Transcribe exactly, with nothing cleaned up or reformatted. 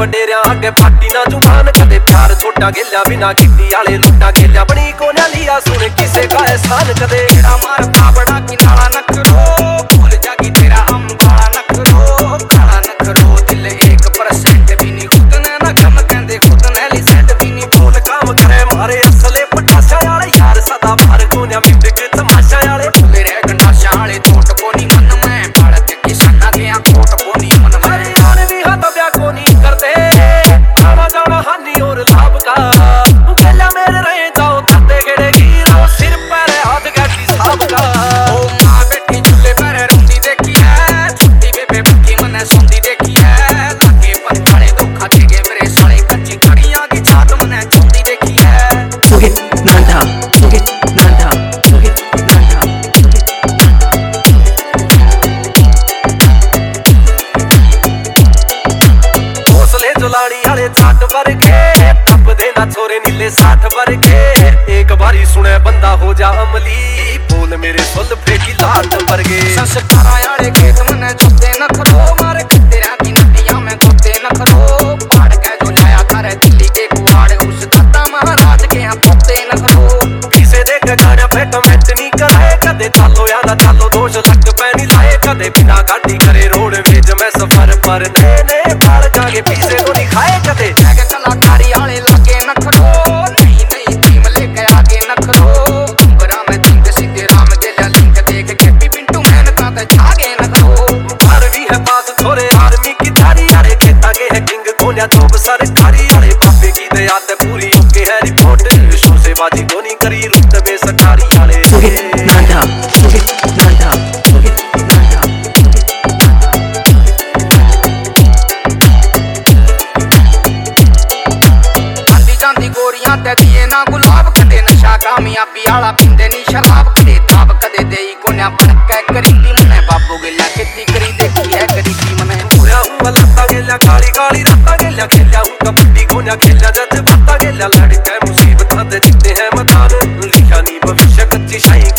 डेरिया अगे पार्टी ना जुबान कदे प्यार छोटा गेलिया बिना गिट्टी आले लुटा गेलिया बनी को ना लिया सुन किसे का एहसान कदे तेरा मार पाबड़ा की नाला नखरो भूल जागी तेरा हम काला नखरो काला नखरो दिल एक परसेंट भी नहीं खुदने ना कम कहंदे खुदने ली सेट भी नहीं बोल काम करे मारे असले पटाशा वाले यार सदा बाहर को ना मिट तमाशा वाले भूले रे गंडाशा वाले छोट को नहीं मन में भारत की सन्ना के कोट को नहीं मन में यार भी हाथ ब्या को नहीं करते आना जाना हानि और लाभ का तू कहला मेरे रहे जाओ करते गेड़े गिरो सिर पर हाथ गड्डी साहब का ओ मां बैठी झूले पर रोंदी देखी है छुट्टी बेबे भूखी मने सोंदी देखी है लागे पर खड़े धोखा दे गए मेरे साले कच्ची खड़ियां की छात मने चोंदी देखी है Suge nanda Suge nanda Suge nanda हौसले जुलानी वाले छाट वर्गे टप देना छोरे नीले साठ वर्गे एक बारी सुने बंदा हो जा अमली बोल मेरे सुल फेंकी लाट वर्गे संस्कारा वाले खेत मने चुपते न खरो मारे तेरा की नदियां में गोते न खरो पाड़ के जो लाया थारे दिल्ली के कुआड़ उस दाता महाराज के यहाँ पोते न खरो पीछे देख गाना पे कमेंट नहीं कराए कदे चालो या ना चालो दोष लग पे नहीं लाए कदे बिना गाड़ी करे रोड वेज में सफर पर ने ने बाल जागे पीछे को नहीं खाए कदे के कलाकारी वाले लगे न खरो नहीं नहीं टीम लेके आगे न खरो अंबरा में जिंद सीधे राम जला लिंक देख के भी पिंटू मेहनत ते जागे न खरो हर भी है पास थोड़े आर्मी की धारी वाले खेता के है किंग कोन्या जोब सरकारी वाले बाबे की दया ते पूरी के है रिपोर्ट शो से बाजी को नहीं करी रुत में सरकारी वाले Suge nanda Suge nanda Suge nanda आंदी जांदी गोरियां ते दिए ना गुलाब कदे नशा कामयाबी वाला पींदे नी शराब कदे ताब कदे देई कोन्या बनके करीबी मने बाबू गेला खेती करी देखी है गरीबी मने होया हुआ लता गेला काली काली राता गेला खेला हूं कबड्डी कोन्या खेला जज बाता गेला लड़के मुसीबत दे जिते हैं मतान लिखा नी भविष्य कच्ची शाही